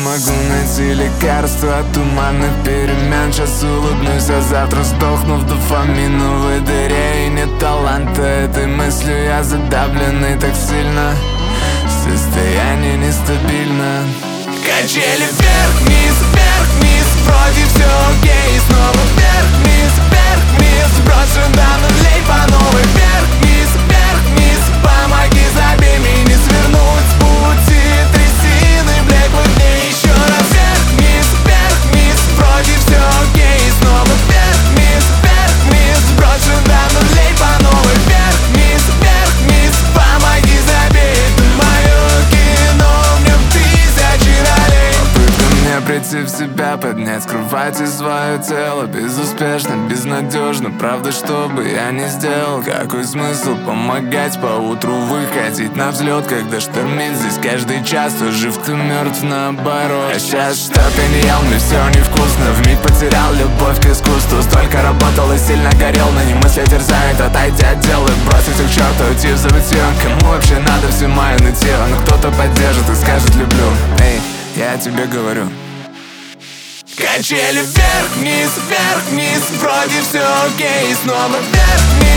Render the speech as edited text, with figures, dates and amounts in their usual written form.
могу найти лекарство от туманных перемен. Сейчас улыбнусь, а завтра сдохну в дофаминовой дыре. И нет таланта этой мыслью, я задавленный так сильно. Состояние нестабильно. Качели вверх-вниз, вверх-вниз, вроде все окей. Снова вверх-вниз, вверх-вниз, брошу до нулей по новой. Вверх-вниз, вверх-вниз, помоги, забей меня, не свернуть с пути трясины блеклых дней. Еще раз вверх-вниз, вверх-вниз, вроде все окей. Снова вверх-вниз, вверх-вниз, брошу до нулей по новой. Вверх-вниз, вверх-вниз, помоги, забей, это мое кино, мне в тысячи ролей. Попытка мне прийти в себя, поднять с кровати свое тело. Безуспешно, безнадежно, правда, что бы я ни сделал. Какой смысл помогать поутру выходить на взлет, когда штормит здесь каждый час. То жив, ты мертв, наоборот. А сейчас что ты не ел, мне все невкусно. Вмиг потерял любовь к искусству. Столько работал и сильно горел, но не мысли терзают. Отойти от дела, бросить их к черту, уйти в забытье. Кому вообще надо все мое нытье? Но кто-то поддержит и скажет люблю. Эй, я тебе говорю. Качели вверх-вниз, вверх-вниз, вроде все окей. Снова вверх-вниз.